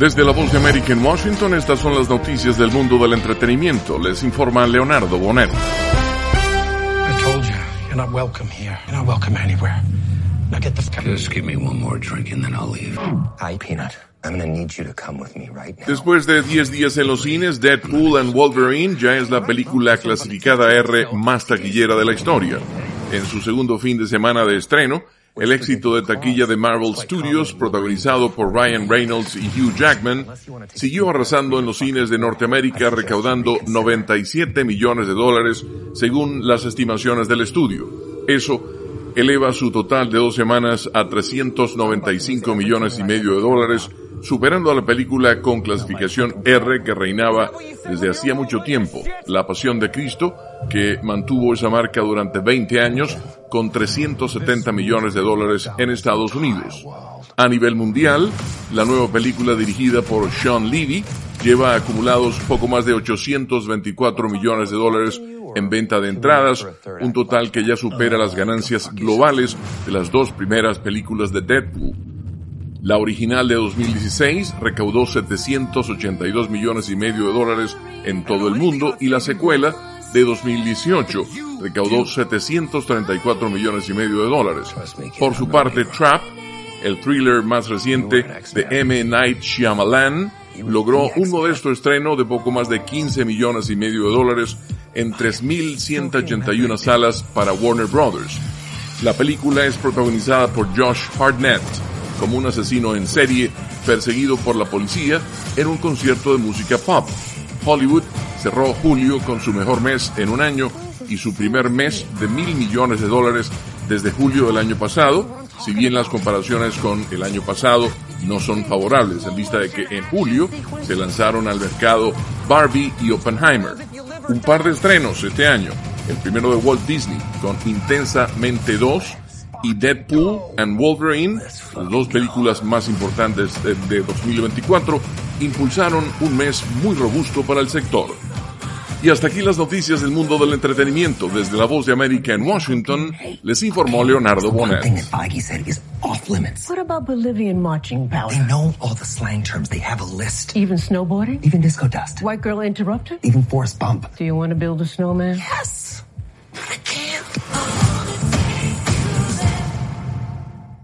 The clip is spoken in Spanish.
Desde la Voz de América en Washington, estas son las noticias del mundo del entretenimiento. Les informa Leonardo Bonet. I told you, you're not welcome here. You're not welcome anywhere. Now get the fuck. Just give me one more drink and then I'll leave. Hi, Peanut. I'm gonna need you to come with me right now. Después de 10 días en los cines, Deadpool and Wolverine ya es la película clasificada R más taquillera de la historia. En su segundo fin de semana de estreno, el éxito de taquilla de Marvel Studios, protagonizado por Ryan Reynolds y Hugh Jackman, siguió arrasando en los cines de Norteamérica, recaudando $97 millones, según las estimaciones del estudio. Eso eleva su total de 2 semanas a $395 millones y medio, superando a la película con clasificación R que reinaba desde hacía mucho tiempo, La Pasión de Cristo, que mantuvo esa marca durante 20 años con $370 millones en Estados Unidos. A nivel mundial, la nueva película dirigida por Sean Levy lleva acumulados poco más de $824 millones en venta de entradas, un total que ya supera las ganancias globales de las 2 primeras películas de Deadpool. La original de 2016 recaudó $782 millones y medio en todo el mundo, y la secuela de 2018 recaudó $734 millones y medio. Por su parte, Trap, el thriller más reciente de M. Night Shyamalan, logró un modesto estreno de poco más de $15 millones y medio en 3.181 salas para Warner Brothers. La película es protagonizada por Josh Hartnett como un asesino en serie perseguido por la policía en un concierto de música pop. Hollywood cerró julio con su mejor mes en un año y su primer mes de $1.000 millones desde julio del año pasado, si bien las comparaciones con el año pasado no son favorables, en vista de que en julio se lanzaron al mercado Barbie y Oppenheimer. Un par de estrenos este año, el primero de Walt Disney con Intensamente 2 y Deadpool and Wolverine, las 2 películas más importantes de 2024, impulsaron un mes muy robusto para el sector. Y hasta aquí las noticias del mundo del entretenimiento. Desde la Voz de América en Washington, les informó Leonardo Bonet. One thing that Feige said is off limits. What about Bolivian marching powder? They know all the slang terms. They have a list. Even snowboarding? Even disco dust. White girl interrupted? Even Forrest Bump. Do you want to build a snowman? Yes!